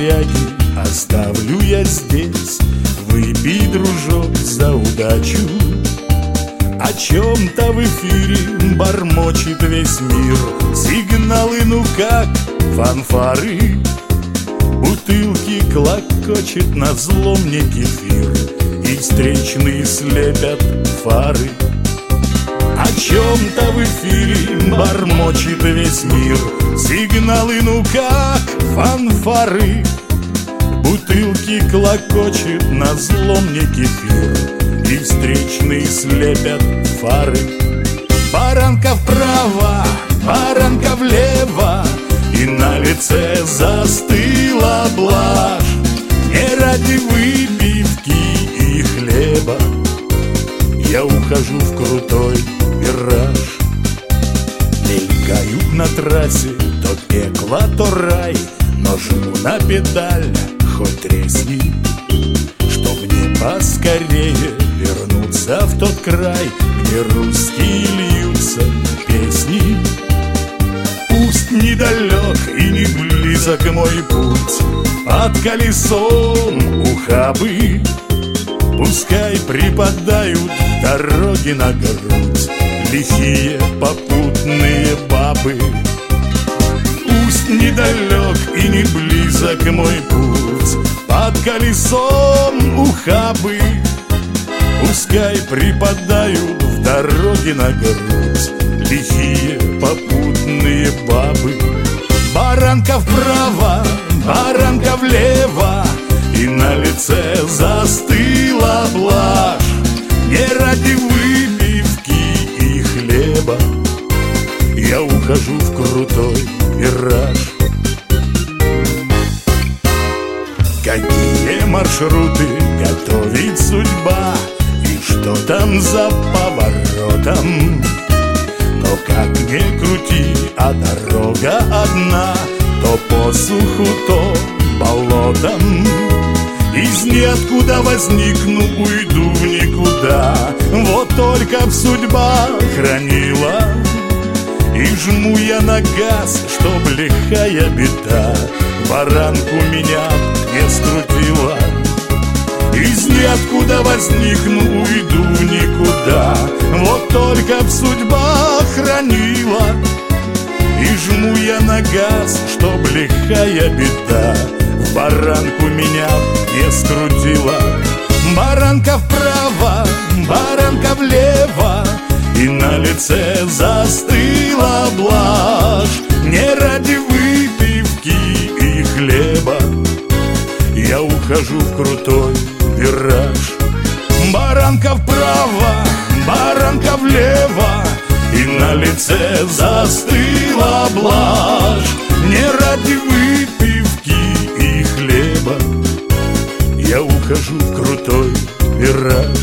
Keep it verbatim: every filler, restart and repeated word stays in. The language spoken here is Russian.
коряги оставлю я здесь. Выпей, дружок, за удачу. О чем-то в эфире бормочет весь мир. Сигналы, ну как фанфары. Бутылки клокочет назло мне кефир, и встречные слепят фары. О чем-то в эфире бормочет весь мир. Сигналы, ну как фанфары. Бутылки клокочет назло мне кефир, и встречные слепят фары. Баранка вправо, баранка влево, и на лице застыла блажь. Не ради выпивки и хлеба я ухожу в крутой вираж. Мелькаю на трассе то пекло, то рай, но жму на педаль, хоть тресни, чтоб мне поскорее вернуться в тот край, где русские льются песни. Пусть недалек и не близок мой путь, под колесом ухабы пускай припадают дороги на грудь лихие попутные бабы. Пусть недалек и не близок мой путь, под колесом ухабы пускай припадают в дороге на грудь лихие попутные бабы. Баранка вправо, баранка влево, и на лице застыла блажь. Не ради выпивки и хлеба я ухожу в крутой вираж. Какие маршруты готовит судьба, и что там за поворотом? Но как ни крути, а дорога одна, то по суху, то болотом. Из ниоткуда возникну, уйду в никуда. Вот только б судьба хранила, и жму я на газ, чтоб лихая беда баранку меня не скрутила. Из ниоткуда возникну, уйду в никуда. Вот только б судьба хранила, и жму я на газ, чтоб лихая беда в баранку меня не скрутила. Баранка вправо, баранка влево, и на лице застыла блажь. Не ради выпивки и хлеба я ухожу в крутой вираж. Баранка вправо, баранка влево, и на лице застыла блажь. Не ради выпивки и хлеба я ухожу в крутой вираж.